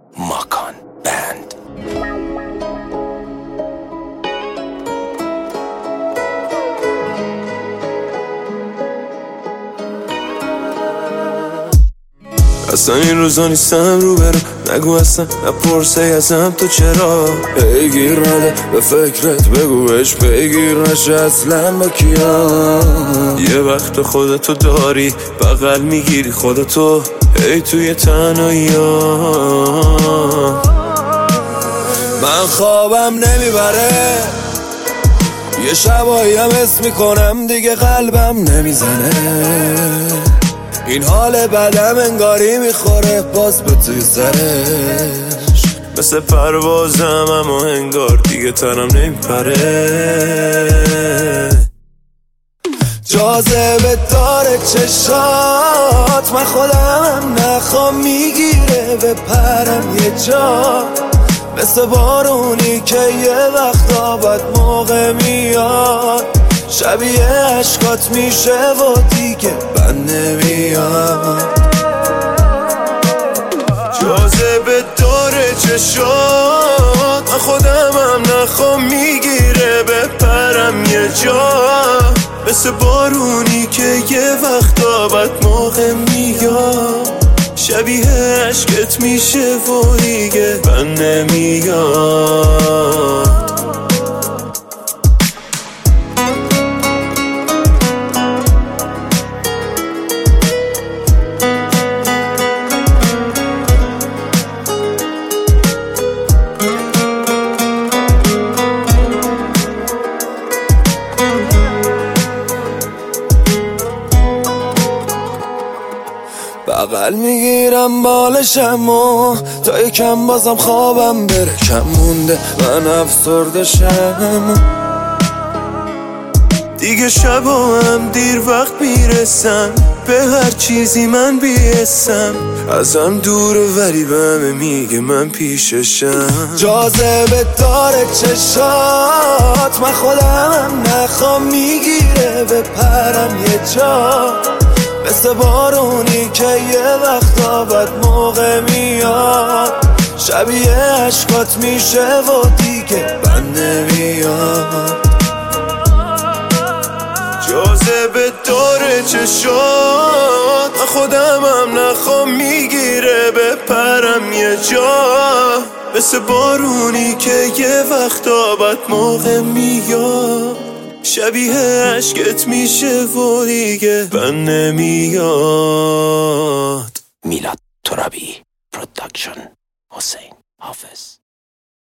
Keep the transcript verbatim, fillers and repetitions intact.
ماکان بند. اصلا این روزا نیستم رو برم، نگو اصلا نپرسه ازم تو چرا پیگیر نده به فکرت، بگو بهش پیگیر نشه اصلا با کیا. یه وقت خودتو داری بغل میگیری خودتو ای توی تنهایی ها. من خوابم نمیبره، یه شبایی هم حس میکنم دیگه قلبم نمیزنه. این حال بدم انگاری میخوره باز به توی سرش، مثل پروازم اما انگار دیگه تنم نمیپره. جاذبه داره چشات، من خودم نخوام میگیره به پرم یه جا، مثل بارونی که یه وقتا بد موقع میاد، شبیه عشقات میشه و دیگه بند نمیاد. جاذبه داره چشات، من خودم هم نخوام میگیره به پرم یه جا، مثل بارونی که یه وقتا بد موقع میاد، شبیه عشقت میشه و دیگه بند نمیاد. بغل میگیرم بالشم و تا یکم بازم خوابم بره کم مونده، من افسرده شم دیگه. شبا هم دیر وقت میرسم به هر چیزی من بیستم، ازم دوره ولی به همه میگه من پیششم. جاذبه داره چشات، من خودم نخوام میگیره به پرم یه جا، مثل بارونی که یه وقتا بد موقع میاد، شبیه عشقات میشه و دیگه بند نمیاد. جاذبه داره چشات، من خودم هم نخوام میگیره به پرم یه جا، مثل بارونی که یه وقتا بد موقع میاد، شبیه عشقت میشه و دیگه بند نمیاد. میلاد ترابی پروداکشن، حسین حافظ.